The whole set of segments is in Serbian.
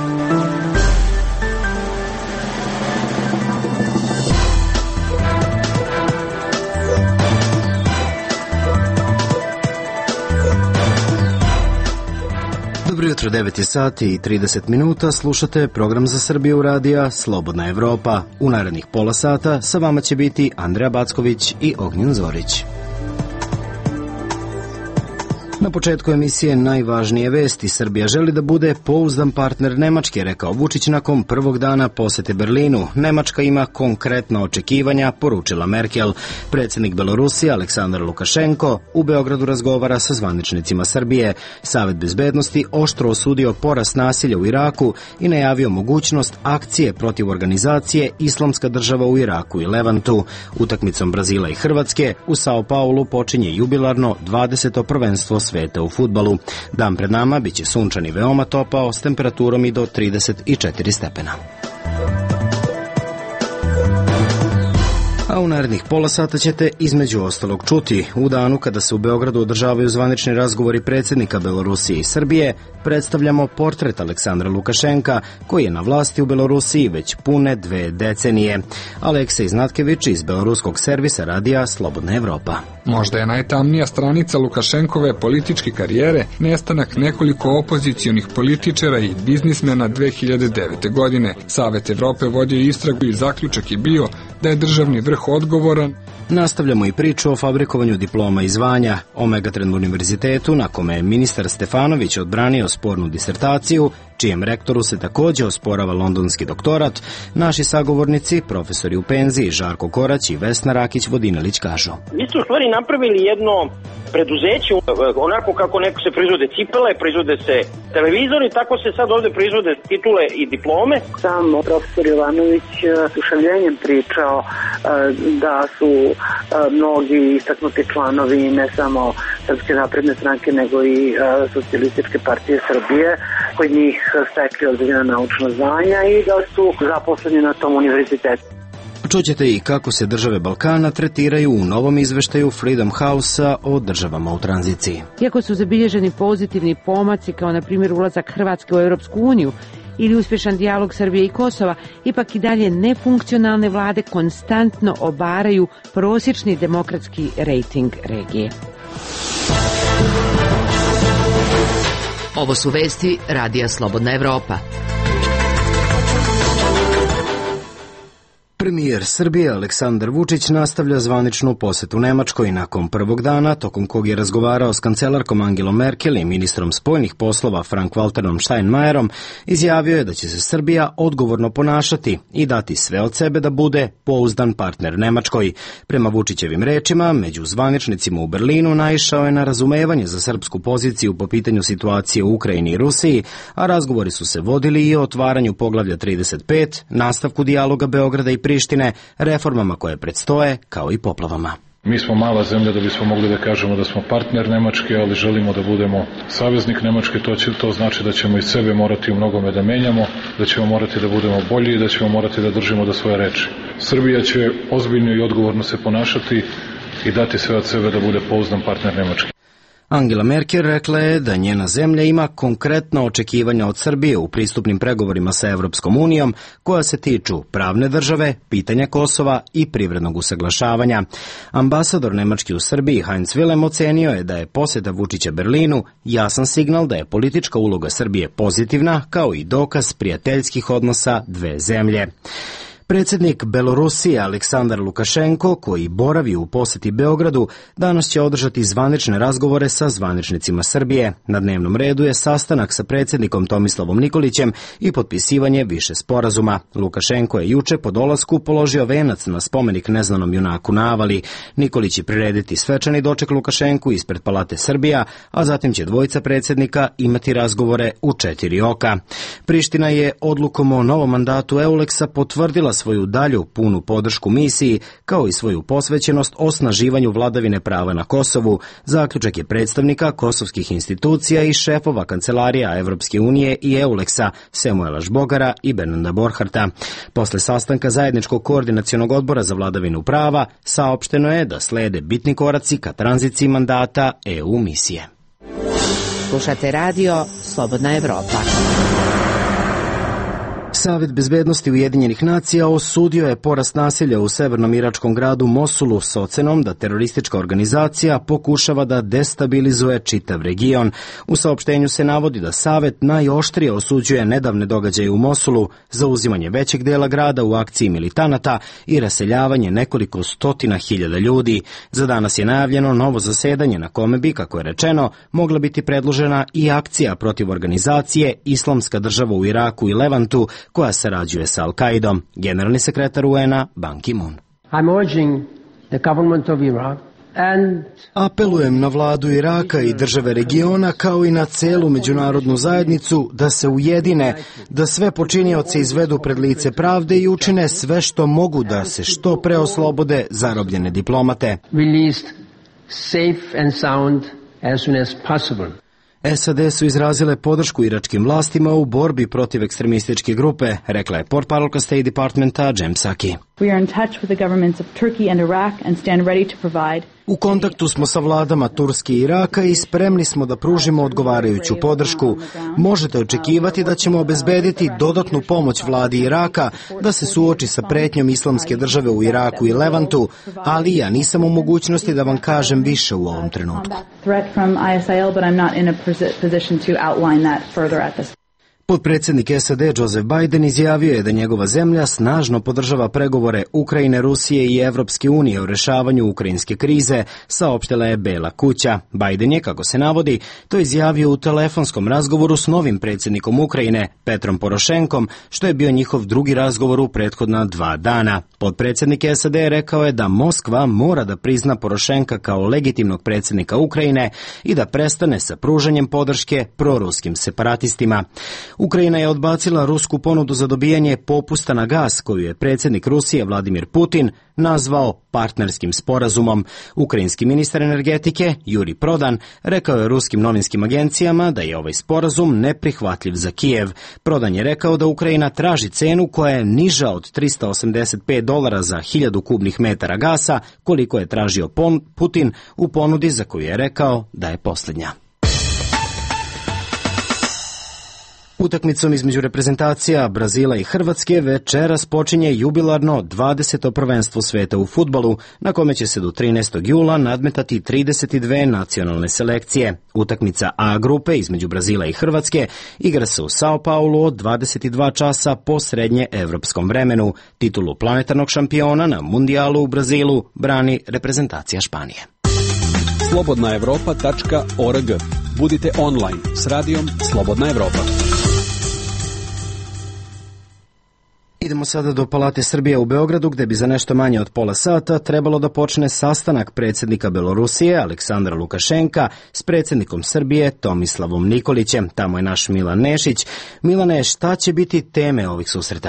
Dobro jutro, 9 sati i 30 minuta, slušate program za Srbiju radija Slobodna Evropa. U narednih pola sata sa vama će biti Andreja Backović i Ognjen Zorić. Na početku emisije najvažnije vesti. Srbija želi da bude pouzdan partner Nemačke, rekao Vučić nakon prvog dana posete Berlinu. Nemačka ima konkretna očekivanja, poručila Merkel. Predsjednik Belorusije Aleksandar Lukašenko u Beogradu razgovara sa zvaničnicima Srbije. Savet bezbednosti oštro osudio porast nasilja u Iraku i najavio mogućnost akcije protiv organizacije Islamska država u Iraku i Levantu. Utakmicom Brazila i Hrvatske u Sao Paulu počinje jubilarno 20. prvenstvo sveta u fudbalu. Dan pred nama biće sunčan i veoma topao s temperaturom i do 34 stepena. A u narednih pola sata ćete između ostalog čuti. U danu kada se u Beogradu održavaju zvanični razgovori predsjednika Belorusije i Srbije, predstavljamo portret Aleksandra Lukašenka, koji je na vlasti u Belorusiji već pune 2 decenije. Aleksej Znatkević iz beloruskog servisa radija Slobodna Evropa. Možda je najtamnija stranica Lukašenkove političke karijere nestanak nekoliko opozicionih političara i biznismena 2009. godine. Savet Evrope vodio istragu i zaključak je bio da je državni vrh odgovoran. Nastavljamo i priču o fabrikovanju diploma i zvanja. O Megatrend univerzitetu, na kome je ministar Stefanović odbranio spornu disertaciju, čijem rektoru se također osporava londonski doktorat, naši sagovornici, profesori u penziji Žarko Korać i Vesna Rakić-Vodinelić kažu. Mi ste u stvari napravili jedno preduzeće, onako kako neko se proizvode cipele, proizvode se televizori, tako se sad ovde proizvode titule i diplome. Sam profesor Jovanović s ušavljenjem pričao da su mnogi istaknuti članovi ne samo Srpske napredne stranke nego i Socijalističke partije Srbije kod njih stekli određena naučna zvanja i da su zaposleni na tom univerzitetu. Čućete i kako se države Balkana tretiraju u novom izveštaju Freedom House-a o državama u tranziciji. Iako su zabilježeni pozitivni pomaci, kao na primjer ulazak Hrvatske u Europsku uniju ili uspješan dijalog Srbije i Kosova, ipak i dalje nefunkcionalne vlade konstantno obaraju prosječni demokratski rejting regije. Ovo su vesti radija Slobodna Evropa. Premijer Srbije Aleksandar Vučić nastavlja zvaničnu posetu Nemačkoj nakon prvog dana, tokom kog je razgovarao s kancelarkom Angelom Merkel i ministrom spoljnih poslova Frank-Walterom Steinmeierom, izjavio je da će se Srbija odgovorno ponašati i dati sve od sebe da bude pouzdan partner Nemačkoj. Prema Vučićevim rečima, među zvaničnicima u Berlinu naišao je na razumevanje za srpsku poziciju po pitanju situacije u Ukrajini i Rusiji, a razgovori su se vodili i o otvaranju poglavlja 35, nastavku dijaloga Beograda i Prištine, reformama koje predstoje, kao i poplavama. Mi smo mala zemlja da bismo mogli da kažemo da smo partner Nemačke, ali želimo da budemo saveznik Nemačke. To znači da ćemo iz sebe morati u mnogome da menjamo, da ćemo morati da budemo bolji i da ćemo morati da držimo do svoje reči. Srbija će ozbiljno i odgovorno se ponašati i dati sve od sebe da bude pouzdan partner Nemačke. Angela Merkel rekla je da njena zemlja ima konkretna očekivanja od Srbije u pristupnim pregovorima sa Evropskom unijom koja se tiču pravne države, pitanja Kosova i privrednog usaglašavanja. Ambasador Nemački u Srbiji Heinz Willem ocenio je da je posjeta Vučića Berlinu jasan signal da je politička uloga Srbije pozitivna, kao i dokaz prijateljskih odnosa dve zemlje. Predsjednik Belorusije Aleksandar Lukašenko, koji boravi u posjeti Beogradu, danas će održati zvanične razgovore sa zvaničnicima Srbije. Na dnevnom redu je sastanak sa predsjednikom Tomislavom Nikolićem i potpisivanje više sporazuma. Lukašenko je juče po dolasku položio venac na spomenik neznanom junaku na Avali. Nikolić će prirediti svečani doček Lukašenku ispred Palate Srbija, a zatim će dvojica predsjednika imati razgovore u 4 oka. Priština je odlukom o novom mandatu EULEX-a potvrdila svoju dalju punu podršku misiji, kao i svoju posvećenost osnaživanju vladavine prava na Kosovu. Zaključak je predstavnika kosovskih institucija i šefova kancelarija Evropske unije i EULEX-a Samuela Žbogara i Bernarda Borharta. Posle sastanka zajedničkog koordinacionog odbora za vladavinu prava saopšteno je da slede bitni koraci ka tranziciji mandata EU misije. Slušate radio Slobodna Evropa. Savet bezbednosti Ujedinjenih nacija osudio je porast nasilja u severnom iračkom gradu Mosulu s ocenom da teroristička organizacija pokušava da destabilizuje čitav region. U saopštenju se navodi da Savet najoštrije osuđuje nedavne događaje u Mosulu, zauzimanje većeg dela grada u akciji militanata i raseljavanje nekoliko stotina hiljada ljudi. Za danas je najavljeno novo zasedanje na kome bi, kako je rečeno, mogla biti predložena i akcija protiv organizacije Islamska država u Iraku i Levantu, koja sarađuje sa Al-Kaidom. Generalni sekretar UN-a Ban Ki-moon. Apelujem na vladu Iraka i države regiona kao i na celu međunarodnu zajednicu da se ujedine, da sve počinioce izvedu pred lice pravde i učine sve što mogu da se što pre oslobode zarobljene diplomate. SAD su izrazile podršku iračkim vlastima u borbi protiv ekstremističke grupe, rekla je portparolka State Departmenta Jem Psaki. U kontaktu smo sa vladama Turske i Iraka i spremni smo da pružimo odgovarajuću podršku. Možete očekivati da ćemo obezbediti dodatnu pomoć vladi Iraka da se suoči sa pretnjom Islamske države u Iraku i Levantu, ali ja nisam u mogućnosti da vam kažem više u ovom trenutku. Potpredsjednik SAD Joseph Biden izjavio je da njegova zemlja snažno podržava pregovore Ukrajine, Rusije i Evropske unije o rešavanju ukrajinske krize, saopštila je Bela kuća. Biden je, kako se navodi, to izjavio u telefonskom razgovoru s novim predsjednikom Ukrajine, Petrom Porošenkom, što je bio njihov drugi razgovor u prethodna 2 dana. Potpredsjednik SAD rekao je da Moskva mora da prizna Porošenka kao legitimnog predsjednika Ukrajine i da prestane sa pružanjem podrške proruskim separatistima. Ukrajina je odbacila rusku ponudu za dobijanje popusta na gas koju je predsjednik Rusije Vladimir Putin nazvao partnerskim sporazumom. Ukrajinski ministar energetike Juri Prodan rekao je ruskim novinskim agencijama da je ovaj sporazum neprihvatljiv za Kijev. Prodan je rekao da Ukrajina traži cenu koja je niža od $385 za 1000 kubnih metara gasa, koliko je tražio Putin u ponudi za koju je rekao da je posljednja. Utakmicom između reprezentacija Brazila i Hrvatske večeras počinje jubilarno 20. prvenstvo sveta u fudbalu, na kome će se do 13. jula nadmetati 32 nacionalne selekcije. Utakmica A grupe između Brazila i Hrvatske igra se u Sao Paulu od 22 časa po srednje evropskom vremenu. Titulu planetarnog šampiona na mundijalu u Brazilu brani reprezentacija Španije. slobodnaevropa.org. Budite online s radijom Slobodna Evropa. Idemo sada do Palate Srbije u Beogradu, gde bi za nešto manje od pola sata trebalo da počne sastanak predsjednika Belorusije Aleksandra Lukašenka s predsjednikom Srbije Tomislavom Nikolićem. Tamo je naš Milan Nešić. Milane, šta će biti teme ovih susreta?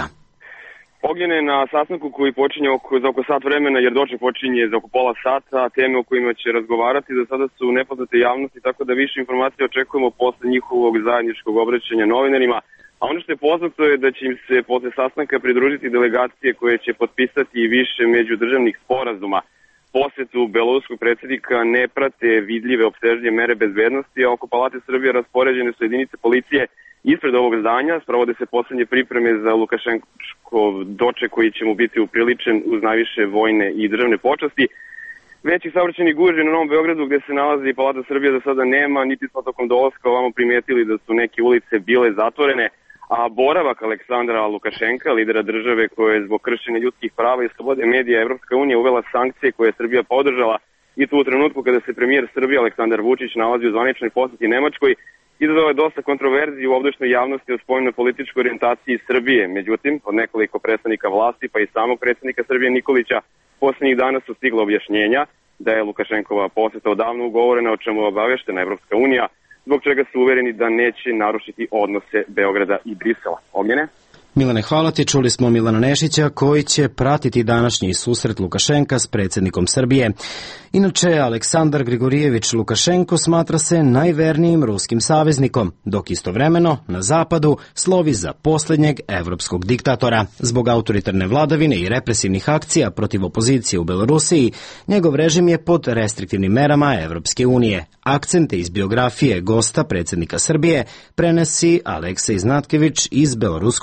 Ognjene na sastanku koji počinje za oko sat vremena, jer doček počinje za oko pola sata, teme o kojima će razgovarati za sada su nepoznate javnosti, tako da više informacija očekujemo posle njihovog zajedničkog obraćanja novinarima. A ono što je poznato je da će im se posle sastanka pridružiti delegacije koje će potpisati i više međudržavnih sporazuma. Posetu beloruskog predsjednika ne prate vidljive opsežnije mere bezbednosti, a oko Palate Srbije raspoređene su jedinice policije ispred ovog zdanja. Sprovode se poslednje pripreme za Lukašenkov doček koji će mu biti upriličen uz najviše vojne i državne počasti. Većih saobraćajnih gužvi na Novom Beogradu gde se nalazi Palata Srbije za sada nema, niti smo tokom dolaska ovamo primetili da su neke ulice bile zatvorene, a boravak Aleksandra Lukašenka, lidera države koja je zbog kršenja ljudskih prava i slobode medija Evropska unija uvela sankcije koje je Srbija podržala i to u trenutku kada se premijer Srbije Aleksandar Vučić nalazi u zvaničnoj poseti Nemačkoj, izazvao je dosta kontroverzi u ovdašnjoj javnosti o spoljno-političkoj orijentaciji Srbije. Međutim, od nekoliko predstavnika vlasti pa i samog predsjednika Srbije Nikolića posljednjih dana su stigla objašnjenja da je Lukašenkova poseta odavno ugovorena, o čemu je obaveštena Evropska unija, zbog čega su uvereni da neće narušiti odnose Beograda i Brisela. Ognjene? Milane, hvala ti. Čuli smo Milana Nešića koji će pratiti današnji susret Lukašenka s predsjednikom Srbije. Inače, Aleksandar Grigorijević Lukašenko smatra se najvernijim ruskim saveznikom, dok istovremeno na zapadu slovi za posljednjeg evropskog diktatora. Zbog autoritarne vladavine i represivnih akcija protiv opozicije u Belorusiji, njegov režim je pod restriktivnim merama Evropske unije. Akcente iz biografije gosta predsjednika Srbije prenesi Aleksej Znatkević iz beloruskog servisa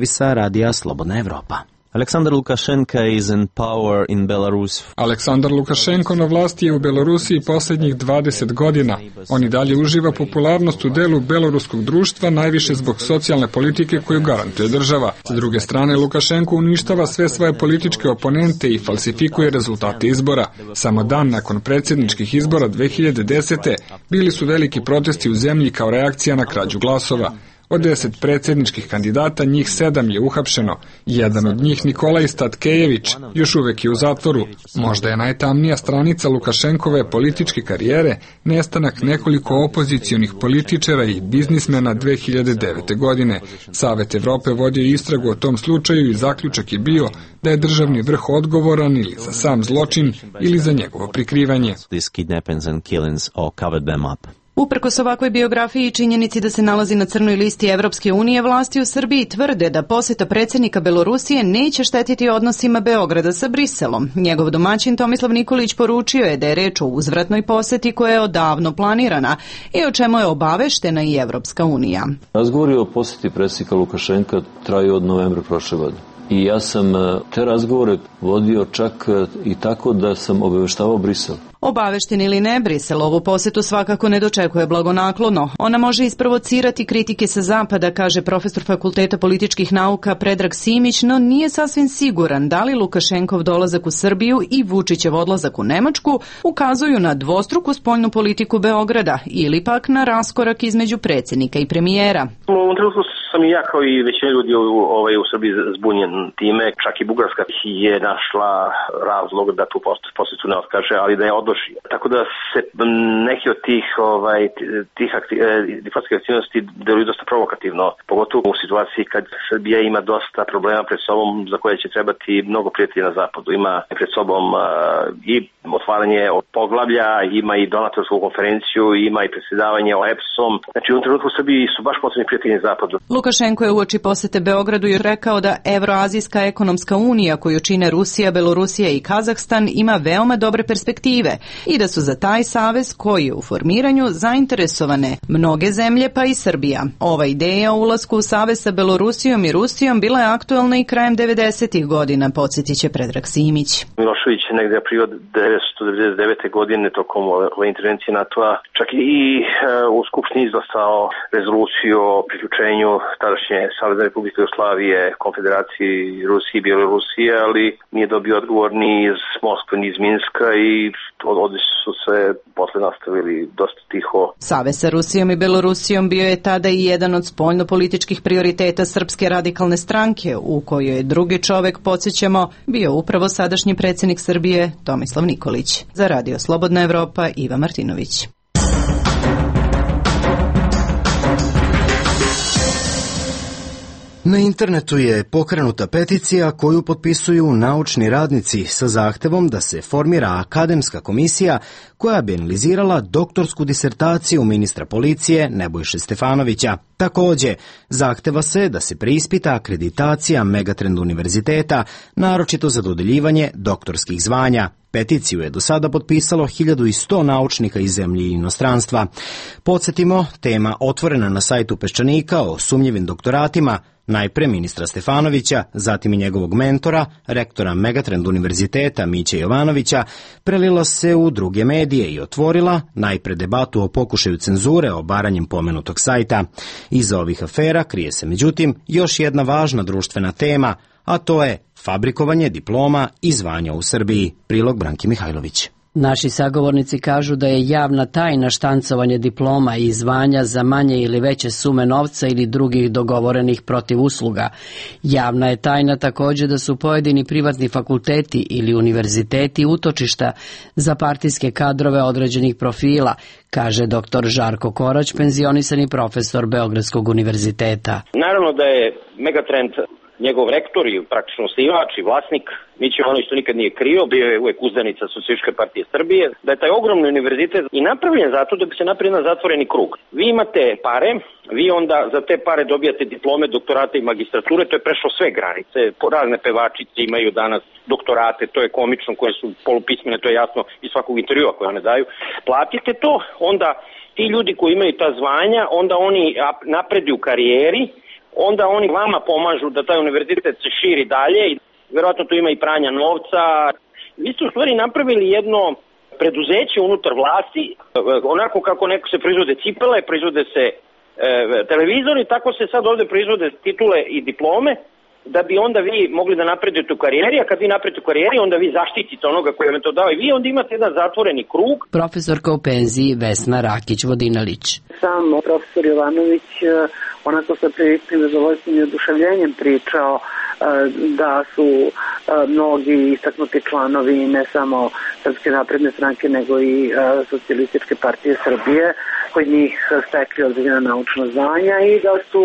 servisa Radija Slobodna Evropa. Aleksandar Lukašenka is in power in Belarus. Aleksandar Lukašenko na vlasti je u Belorusiji posljednjih 20 godina. On i dalje uživa popularnost u delu beloruskog društva, najviše zbog socijalne politike koju garantuje država. S druge strane, Lukašenko uništava sve svoje političke oponente i falsifikuje rezultate izbora. Samo dan nakon predsjedničkih izbora 2010. bili su veliki protesti u zemlji kao reakcija na krađu glasova. Od 10 predsjedničkih kandidata, njih 7 je uhapšeno. Jedan od njih, Nikolaj Statkejević, još uvek je u zatvoru. Možda je najtamnija stranica Lukašenkove političke karijere nestanak nekoliko opozicionih političara i biznismena 2009. godine. Savet Evrope vodio istragu o tom slučaju i zaključak je bio da je državni vrh odgovoran ili za sam zločin ili za njegovo prikrivanje. Uprkos ovakvoj biografiji i činjenici da se nalazi na crnoj listi Evropske unije, vlasti u Srbiji tvrde da poseta predsjednika Belorusije neće štetiti odnosima Beograda sa Briselom. Njegov domaćin Tomislav Nikolić poručio je da je reč o uzvratnoj poseti koja je odavno planirana i o čemu je obaveštena i Evropska unija. Razgovori o poseti predsjednika Lukašenka traju od novembra prošle godine. I ja sam te razgovore vodio čak i tako da sam obaveštavao Brisel. Obavešten ili ne, Brisel ovu posetu svakako ne dočekuje blagonaklono. Ona može isprovocirati kritike sa zapada, kaže profesor Fakulteta političkih nauka Predrag Simić, no nije sasvim siguran da li Lukašenkov dolazak u Srbiju i Vučićev odlazak u Nemačku ukazuju na dvostruku spoljnu politiku Beograda ili pak na raskorak između predsjednika i premijera. Sam i ja kao i većina ljudi u Srbiji zbunjen time, čak i Bugarska je našla razlog da tu posjetu ne otkaže, ali da je odloži. Tako da se neki od tih diplomatskih aktivnosti deluju dosta provokativno, pogotovo u situaciji kad Srbija ima dosta problema pred sobom za koje će trebati mnogo prijatelja na zapadu. Ima pred sobom i otvaranje poglavlja, ima i donatorsku konferenciju, ima i predsjedavanje OEBS-om. Znači u trenutku u Srbiji su baš potrebni prijatelji na zapadu. Lukašenko je uoči posete Beogradu i rekao da Evroazijska ekonomska unija koju čine Rusija, Belorusija i Kazahstan ima veoma dobre perspektive i da su za taj savez koji je u formiranju zainteresovane mnoge zemlje pa i Srbija. Ova ideja o ulasku u savez sa Belorusijom i Rusijom bila je aktuelna i krajem 90. godina, podsjetit će Predrag Simić. Milošević je negde aprila 1999. godine tokom ove intervencije NATO-a čak i u Skupštini izglasao rezoluciju o priključenju tadašnje Savezne Republike Jugoslavije, Konfederaciji Rusije i Bjelorusije, ali nije dobio odgovor ni iz Moskve ni iz Minska i odnosi su se posle nastavili dosta tiho. Savez sa Rusijom i Belorusijom bio je tada i jedan od spoljnopolitičkih prioriteta Srpske radikalne stranke, u kojoj je drugi čovek, podsjećamo, bio upravo sadašnji predsjednik Srbije Tomislav Nikolić. Za Radio Slobodna Evropa, Iva Martinović. Na internetu je pokrenuta peticija koju potpisuju naučni radnici sa zahtevom da se formira akademska komisija koja bi analizirala doktorsku disertaciju ministra policije Nebojše Stefanovića. Takođe, zahteva se da se preispita akreditacija Megatrend univerziteta, naročito za dodeljivanje doktorskih zvanja. Peticiju je do sada potpisalo 1100 naučnika iz zemlje i inostranstva. Podsjetimo, tema otvorena na sajtu Peščanika o sumnjivim doktoratima, najpre ministra Stefanovića, zatim i njegovog mentora, rektora Megatrend univerziteta Miće Jovanovića, prelila se u druge medije i otvorila najpre debatu o pokušaju cenzure obaranjem pomenutog sajta. Iza ovih afera krije se međutim još jedna važna društvena tema, a to je fabrikovanje diploma i zvanja u Srbiji. Prilog Branki Mihajlović. Naši sagovornici kažu da je javna tajna štancovanje diploma i zvanja za manje ili veće sume novca ili drugih dogovorenih protivusluga. Javna je tajna također da su pojedini privatni fakulteti ili univerziteti utočišta za partijske kadrove određenih profila, kaže dr. Žarko Korać, penzionisani profesor Beogradskog univerziteta. Naravno da je Megatrend njegov rektor i praktično osnivač i vlasnik, Miće Jovanović to nikad nije krio, bio je uvek uzdanica Socijalističke partije Srbije, da je taj ogromni univerzitet i napravljen zato da bi se napravio jedan zatvoreni krug. Vi imate pare, vi onda za te pare dobijate diplome, doktorate i magistrature, to je prešlo sve granice, razne pevačice imaju danas doktorate, to je komično, koje su polupismene, to je jasno iz svakog intervjua koje one daju. Platite to, onda ti ljudi koji imaju ta zvanja, onda oni napreduju u karijeri, onda oni vama pomažu da taj univerzitet se širi dalje i verovatno tu ima i pranja novca. Vi ste u stvari napravili jedno preduzeće unutar vlasti, onako kako neko se proizvode cipele, proizvode se televizori, tako se sad ovde proizvode titule i diplome, da bi onda vi mogli da napredujete u karijeri, a kad vi napredujete u karijeri, onda vi zaštitite onoga koji vam to dao i vi onda imate jedan zatvoreni krug. Profesorka u penziji Vesna Rakić-Vodinelić. Sam profesor Jovanović onako sa priličnim zadovoljstvom i oduševljenjem pričao da su mnogi istaknuti članovi ne samo Srpske napredne stranke nego i Socijalističke partije Srbije kod njih stekli određena naučna zvanja i da su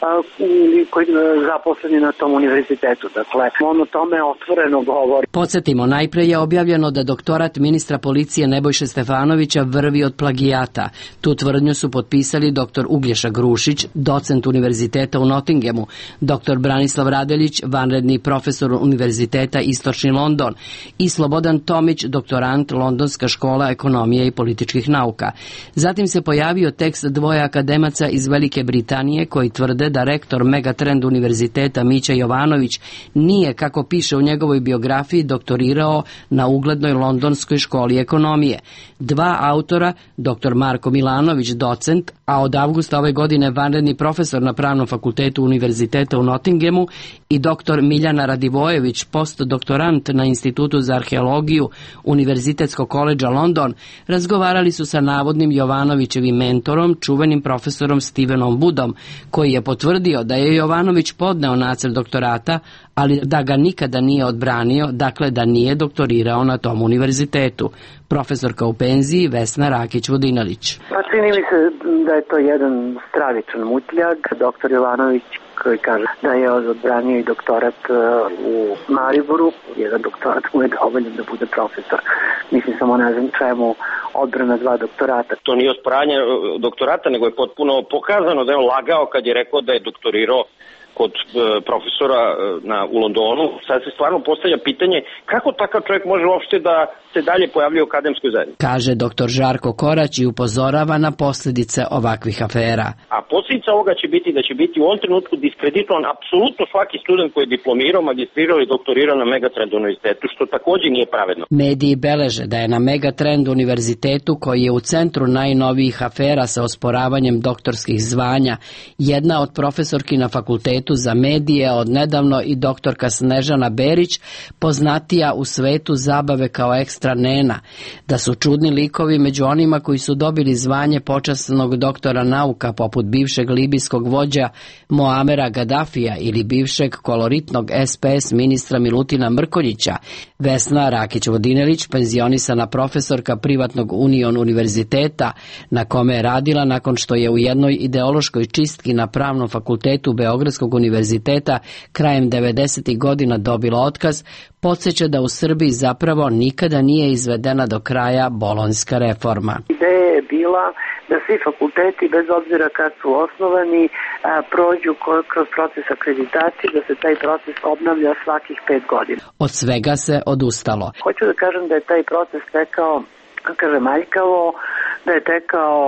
zaposleni na tom univerzitetu. Dakle, on o tome otvoreno govori. Podsjetimo, najpre je objavljeno da doktorat ministra policije Nebojše Stefanovića vrvi od plagijata. Tu tvrdnju su potpisali dr. Uglješa Grušić, docent univerziteta u Nottinghamu, dr. Branislav Radelić, vanredni profesor univerziteta Istočni London i Slobodan Tomić, doktorant Londonska škola ekonomije i političkih nauka. Zatim se pojavio tekst dvoje akademaca iz Velike Britanije koji tvrde da rektor Megatrend univerziteta Mića Jovanović nije, kako piše u njegovoj biografiji, doktorirao na uglednoj Londonskoj školi ekonomije. Dva autora, dr. Marko Milanović, docent, a od avgusta ove godine vanredni profesor na Pravnom fakultetu univerziteta u Nottinghamu, i dr. Miljana Radivojević, postdoktorant na Institutu za arheologiju Univerzitetskog koledža London, razgovarali su sa navodnim Jovanovićevim mentorom, čuvenim profesorom Stevenom Woodom, koji je potvrdio da je Jovanović podneo nacrt doktorata, ali da ga nikada nije odbranio, dakle da nije doktorirao na tom univerzitetu. Profesorka u penziji Vesna Rakić-Vodinelić. Pa čini mi se da je to jedan stravičan mutljag. Doktor Jovanović koji kaže da je odbranio i doktorat u Mariboru. Jedan doktorat mu je dovoljno da bude profesor. Mislim, samo ne znam čemu odbrana dva doktorata. To nije osporanje doktorata, nego je potpuno pokazano da je on lagao kad je rekao da je doktorirao kod profesora u Londonu. Sad se stvarno postavlja pitanje kako takav čovjek može uopšte da se dalje pojavljuje u akademskoj zajednici. Kaže dr. Žarko Korać i upozorava na posljedice ovakvih afera. A posljedica ovoga će biti da će biti u ovom trenutku diskreditovan apsolutno svaki student koji je diplomirao, magistrirao i doktorirao na Megatrend univerzitetu, što također nije pravedno. Mediji beleže da je na Megatrend univerzitetu, koji je u centru najnovijih afera sa osporavanjem doktorskih zvanja, jedna od profesorki na fakultetu za medije od nedavno i doktorka Snežana Berić, poznatija u svetu zabave kao ekstra nena, da su čudni likovi među onima koji su dobili zvanje počasnog doktora nauka poput bivšeg libijskog vođa Moamera Gaddafija ili bivšeg koloritnog SPS ministra Milutina Mrkonjića. Vesna Rakić-Vodinelić, penzionisana profesorka privatnog Union univerziteta, na kome je radila nakon što je u jednoj ideološkoj čistki na Pravnom fakultetu Beogradskog univerziteta krajem 90. godina dobila otkaz, podsjeća da u Srbiji zapravo nikada nije izvedena do kraja bolonjska reforma. Ideja je bila da svi fakulteti, bez obzira kad su osnovani, prođu kroz proces akreditacije, da se taj proces obnavlja svakih 5 godina. Od svega se odustalo. Hoću da kažem da je taj proces tekao, kažem, aljkavo, da je tekao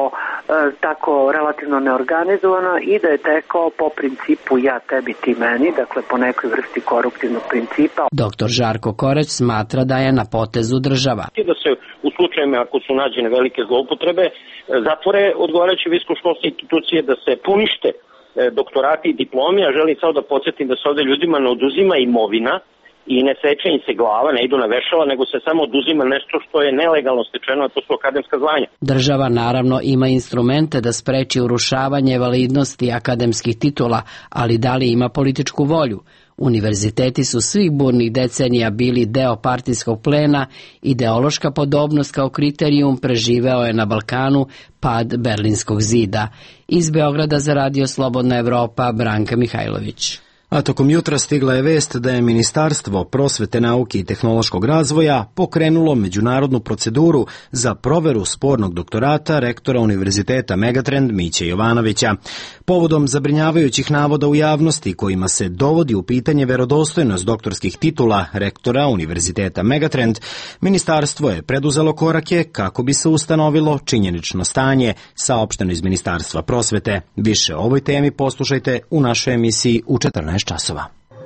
tako relativno neorganizovano i da je tekao po principu ja tebi ti meni, dakle po nekoj vrsti koruptivnog principa. Dr. Žarko Korać smatra da je na potezu država. Da se u slučajima ako su nađene velike zloupotrebe zatvore odgovarajuće visokoškolske institucije, da se ponište doktorati i diplomi, a želim samo da podsjetim da se ovde ljudima ne oduzima imovina i ne seče im se glava, ne idu na vešala, nego se samo oduzima nešto što je nelegalno stečeno, a to su akademska zvanja. Država naravno ima instrumente da spreči urušavanje validnosti akademskih titula, ali da li ima političku volju? Univerziteti su svih burnih decenija bili deo partijskog plena, ideološka podobnost kao kriterijum preživeo je na Balkanu pad Berlinskog zida. Iz Beograda za Radio Slobodna Evropa, Branka Mihajlović. A tokom jutra stigla je vest da je Ministarstvo prosvete, nauke i tehnološkog razvoja pokrenulo međunarodnu proceduru za proveru spornog doktorata rektora Univerziteta Megatrend Miće Jovanovića. Povodom zabrinjavajućih navoda u javnosti kojima se dovodi u pitanje verodostojnost doktorskih titula rektora Univerziteta Megatrend, ministarstvo je preduzelo korake kako bi se ustanovilo činjenično stanje, saopšteno iz Ministarstva prosvete. Više o ovoj temi poslušajte u našoj emisiji u 14 časova.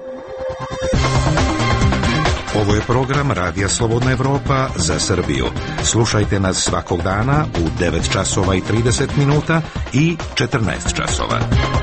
Ovo je program Radija Slobodna Evropa za Srbiju. Slušajte nas svakog dana u 9 časova i 30 minuta i 14 časova.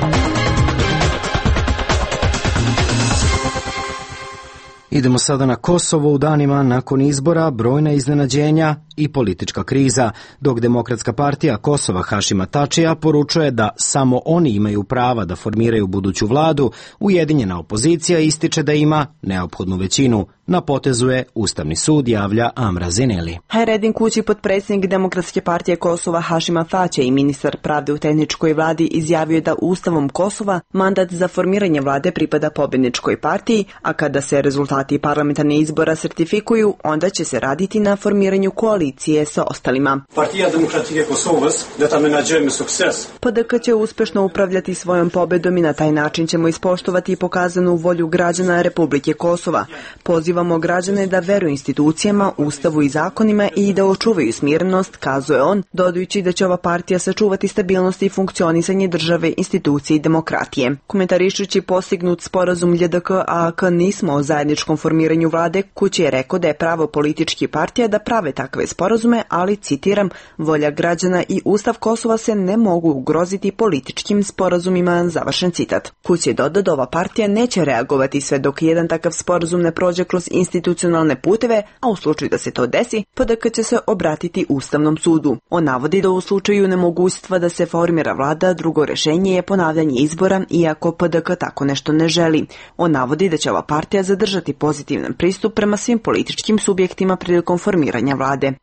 Idemo sada na Kosovo. U danima nakon izbora brojna iznenađenja i politička kriza, dok Demokratska partija Kosova Hašima Tačija poručuje da samo oni imaju prava da formiraju buduću vladu, ujedinjena opozicija ističe da ima neophodnu većinu. Na potezu je Ustavni sud, javlja Amra Zineli. Hajredin Kući, potpredsjednik Demokratske partije Kosova Hašima Tačija i ministar pravde u tehničkoj vladi, izjavio je da Ustavom Kosova mandat za formiranje vlade pripada pobjedničkoj partiji, a kada se rezultati parlamentarnih izbora sertifikuju, onda će se raditi na formiranju koalicije sa ostalima. Partija Demokratike Kosovas da ta menadžujeme sukces. PDK će uspešno upravljati svojom pobedom i na taj način ćemo ispoštovati pokazanu volju građana Republike Kosova. Pozivamo građane da veruju institucijama, ustavu i zakonima i da očuvaju smirenost, kazuje on, dodajući da će ova partija sačuvati stabilnost i funkcionisanje države, institucije i demokratije. Komentarišući postignut sporazum LDK-AK nismo o zajedničkom formiranju vlade, Kući je rekao da je pravo politički partija da prave takve sporazume, ali, citiram, volja građana i ustav Kosova se ne mogu ugroziti političkim sporazumima, završen citat. Kući je dodao da ova partija neće reagovati sve dok jedan takav sporazum ne prođe kroz institucionalne puteve, a u slučaju da se to desi, PDK će se obratiti Ustavnom sudu. On navodi da u slučaju nemogućstva da se formira vlada, drugo rešenje je ponavljanje izbora, iako PDK tako nešto ne želi. On navodi da će ova partija zadržati pozitivan pristup prema svim političkim subjektima prilikom formiranja vlade.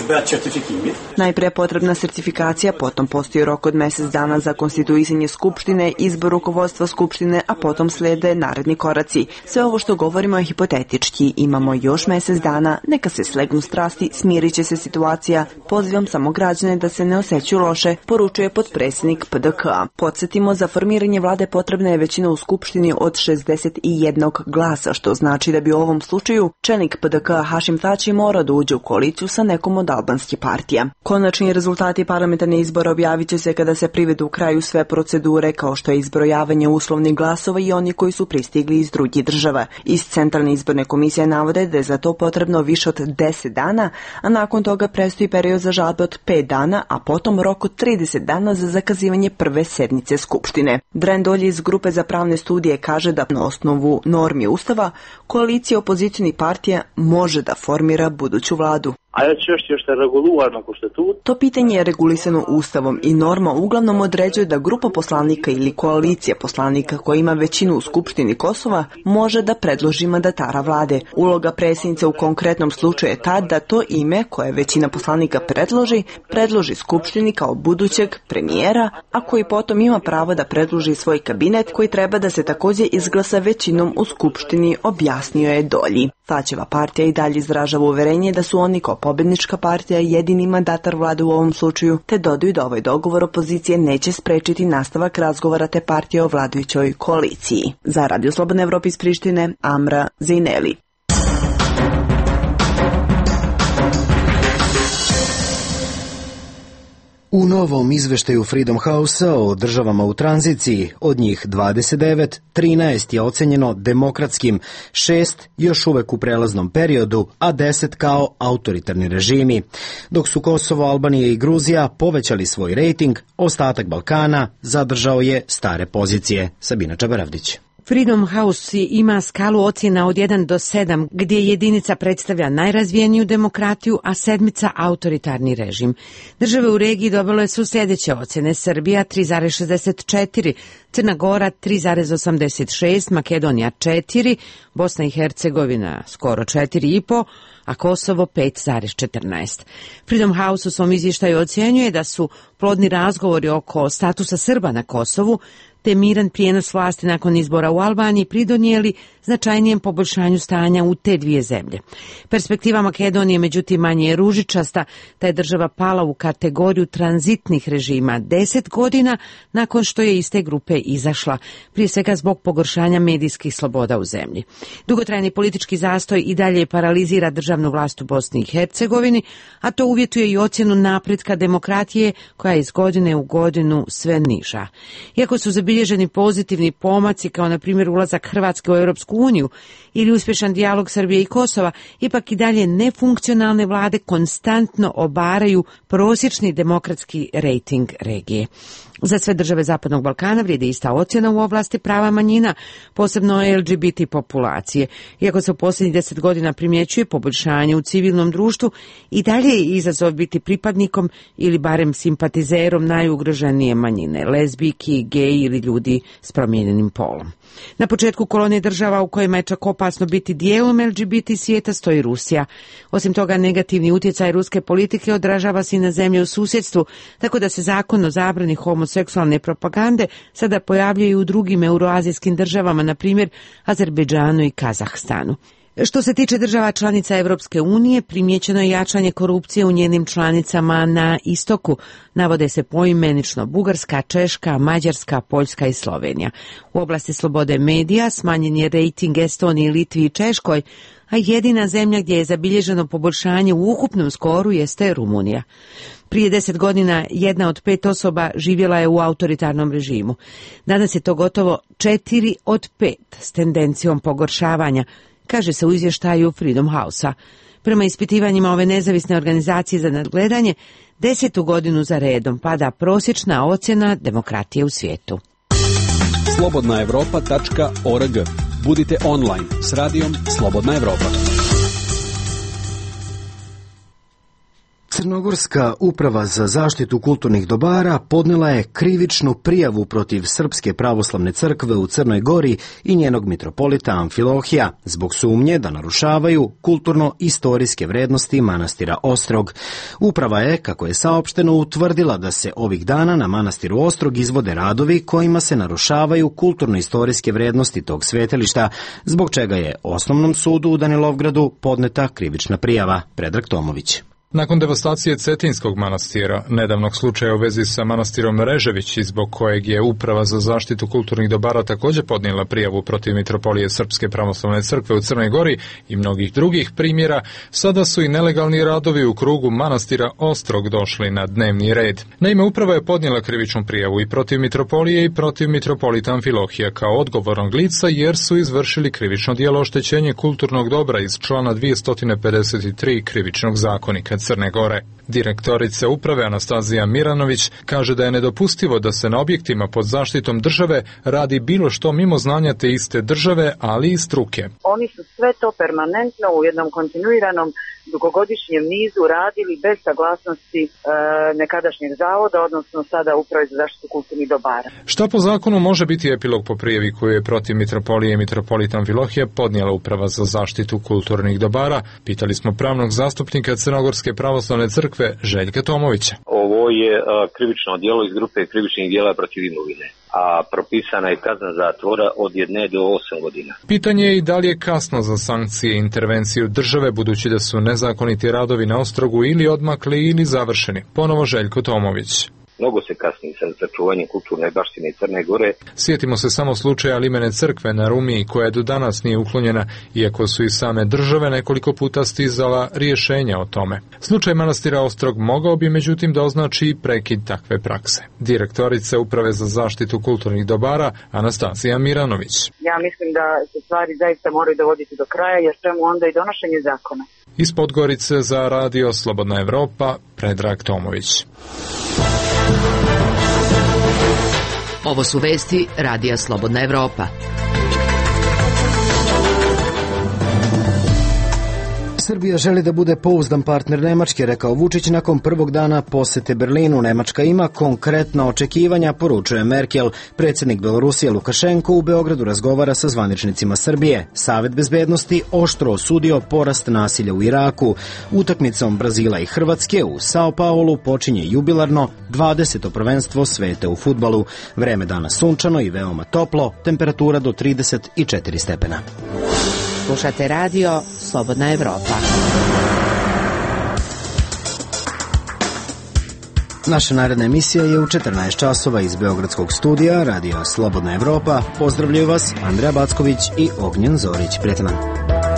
Najpre je potrebna sertifikacija, potom postoji rok od mjesec dana za konstituisanje Skupštine, izbor rukovodstva Skupštine, a potom slede naredni koraci. Sve ovo što govorimo je hipotetički, imamo još mjesec dana, neka se slegnu strasti, smirit će se situacija. Pozivam samo građane da se ne osjećaju loše, poručuje potpredsjednik PDK. Podsjetimo, za formiranje vlade potrebna je većina u Skupštini od 61 glasa, što znači da bi u ovom slučaju čelnik PDK Hašim Tači mora da uđe u koaliciju sa nekom od albanskih partija. Konačni rezultati parlamentarnih izbora objavit će se kada se privedu u kraju sve procedure, kao što je izbrojavanje uslovnih glasova i oni koji su pristigli iz drugih država. Iz Centralne izborne komisije navode da je za to potrebno više od 10 dana, a nakon toga predstoji period za žalbe od 5 dana, a potom rok od 30 dana za zakazivanje prve sednice Skupštine. Dren Dolji iz Grupe za pravne studije kaže da na osnovu normi Ustava koalicija opozicijnih partija može da formira buduću vladu. To pitanje je regulisano Ustavom i norma uglavnom određuje da grupa poslanika ili koalicija poslanika koja ima većinu u Skupštini Kosova može da predloži mandatara vlade. Uloga predsjednice u konkretnom slučaju je ta da to ime koje većina poslanika predloži Skupštini kao budućeg premijera, a koji potom ima pravo da predloži svoj kabinet koji treba da se također izglasa većinom u Skupštini, objasnio je Dolji. Tačeva partija i dalje izražava uverenje da su oni kao pobjednička partija jedini mandatar vlade u ovom slučaju, te dodaju da ovaj dogovor opozicije neće sprečiti nastavak razgovora te partije o vladajućoj koaliciji. Za Radio Slobodna Evropa iz Prištine, Amra Zineli. U novom izveštaju Freedom House-a o državama u tranziciji, od njih 29, 13 je ocenjeno demokratskim, 6 još uvek u prelaznom periodu, a 10 kao autoritarni režimi. Dok su Kosovo, Albanija i Gruzija povećali svoj rejting, ostatak Balkana zadržao je stare pozicije. Sabina Čabaravdić. Freedom House ima skalu ocjena od 1 do 7, gdje jedinica predstavlja najrazvijeniju demokratiju, a sedmica autoritarni režim. Države u regiji dobile su sljedeće ocjene: Srbija 3,64, Crna Gora 3,86, Makedonija 4, Bosna i Hercegovina skoro 4,5, a Kosovo 5,14. Freedom House u svom izvještaju ocjenjuje da su plodni razgovori oko statusa Srba na Kosovu, te miran prijenos vlasti nakon izbora u Albaniji pridonijeli značajnijem poboljšanju stanja u te dvije zemlje. Perspektiva Makedonije međutim manje je ružičasta, ta je država pala u kategoriju tranzitnih režima 10 godina nakon što je iz te grupe izašla, prije svega zbog pogoršanja medijskih sloboda u zemlji. Dugotrajni politički zastoj i dalje paralizira državnu vlast u Bosni i Hercegovini, a to uvjetuje i ocjenu napretka demokratije koja je iz godine u godinu sve niža. Iako su zabilježeni pozitivni pomaci kao na primjer ulazak Hrvatske u Europsku uniju ili uspješan dijalog Srbije i Kosova, ipak i dalje nefunkcionalne vlade konstantno obaraju prosječni demokratski rejting regije. Za sve države Zapadnog Balkana vrijedi ista ocjena u oblasti prava manjina, posebno LGBT populacije. Iako se u posljednjih 10 godina primjećuje poboljšanje u civilnom društvu, i dalje je izazov biti pripadnikom ili barem simpatizerom najugroženije manjine, lezbijki, geji ili ljudi s promijenjenim polom. Na početku kolonije država u kojima je čak opasno biti dijelom LGBT svijeta stoji Rusija. Osim toga, negativni utjecaj ruske politike odražava se i na zemlje u susjedstvu, tako da se zakon o zabrani homoseksualne propagande sada pojavljuje i u drugim euroazijskim državama, na primjer Azerbejdžanu i Kazahstanu. Što se tiče država članica Europske unije, primijećeno je jačanje korupcije u njenim članicama na istoku. Navode se poimenično Bugarska, Češka, Mađarska, Poljska i Slovenija. U oblasti slobode medija smanjen je rejting Estoniji, Litvi i Češkoj, a jedina zemlja gdje je zabilježeno poboljšanje u ukupnom skoru jeste Rumunija. Prije 10 godina 1 od 5 osoba živjela je u autoritarnom režimu. Danas je to gotovo 4 od 5 s tendencijom pogoršavanja, kaže se u izvještaju Freedom House-a. Prema ispitivanjima ove nezavisne organizacije za nadgledanje, 10. godinu za redom pada prosječna ocjena demokratije u svijetu. slobodnaevropa.org. Budite online s radijom Slobodna Evropa. Crnogorska uprava za zaštitu kulturnih dobara podnijela je krivičnu prijavu protiv Srpske pravoslavne crkve u Crnoj Gori i njenog mitropolita Amfilohija zbog sumnje da narušavaju kulturno-istorijske vrednosti manastira Ostrog. Uprava je, kako je saopšteno, utvrdila da se ovih dana na manastiru Ostrog izvode radovi kojima se narušavaju kulturno-istorijske vrednosti tog svetilišta, zbog čega je Osnovnom sudu u Danilovgradu podneta krivična prijava. Predrag Tomović. Nakon devastacije Cetinskog manastira, nedavnog slučaja u vezi sa manastirom Režević, zbog kojeg je Uprava za zaštitu kulturnih dobara također podnijela prijavu protiv mitropolije Srpske pravoslavne crkve u Crnoj Gori i mnogih drugih primjera, sada su i nelegalni radovi u krugu manastira Ostrog došli na dnevni red. Naime, Uprava je podnijela krivičnu prijavu i protiv mitropolije i protiv mitropolita Amfilohija kao odgovornog lica jer su izvršili krivično djelo oštećenje kulturnog dobra iz člana 253 krivičnog zakonika Crne Gore. Direktorica uprave Anastazija Miranović kaže da je nedopustivo da se na objektima pod zaštitom države radi bilo što mimo znanja te iste države, ali i struke. Oni su sve to permanentno u jednom kontinuiranom dugogodišnjem nizu radili bez saglasnosti nekadašnjeg zavoda, odnosno sada Uprave za zaštitu kulturnih dobara. Šta po zakonu može biti epilog po prijavi koju je protiv mitropolije i mitropolita Amfilohija podnijela Uprava za zaštitu kulturnih dobara? Pitali smo pravnog zastupnika Crnogorske pravoslavne crkve Željka Tomovića. Ovo je krivično djelo iz grupe krivičnih djela protiv imovine, a propisana je kazna zatvora od 1 do 8 godina. Pitanje je i da li je kasno za sankcije i intervenciju države, budući da su nezakoniti radovi na Ostrogu ili odmakli ili završeni. Ponovo Željko Tomović. Mnogo se kasni sa sačuvanjem kulturne baštine Crne Gore. Sjetimo se samo slučaja Limene crkve na Rumiji koja do danas nije uklonjena, iako su i same države nekoliko puta stizala rješenja o tome. Slučaj manastira Ostrog mogao bi međutim da označi i prekid takve prakse. Direktorica Uprave za zaštitu kulturnih dobara Anastazija Miranović. Ja mislim da se stvari zaista moraju dovoditi do kraja, jer čemu onda i donošenje zakona. Iz Podgorice za radio Slobodna Evropa, Predrag Tomović. Ovo su vesti radija Slobodna Evropa. Srbija želi da bude pouzdan partner Nemačke, rekao Vučić nakon prvog dana posete Berlinu. Nemačka ima konkretna očekivanja, poručuje Merkel. Predsjednik Belorusije Lukašenko u Beogradu razgovara sa zvaničnicima Srbije. Savet bezbednosti oštro osudio porast nasilja u Iraku. Utakmicom Brazila i Hrvatske u Sao Paulu počinje jubilarno 20. prvenstvo sveta u fudbalu. Vreme danas sunčano i veoma toplo, temperatura do 34 stepena. Slušate radio Slobodna Evropa. Naša naredna emisija je u 14 časova iz Beogradskog studija Radija Slobodna Evropa. Pozdravljaju vas Andreja Backović i Ognjen Zorić. Prijetan dan.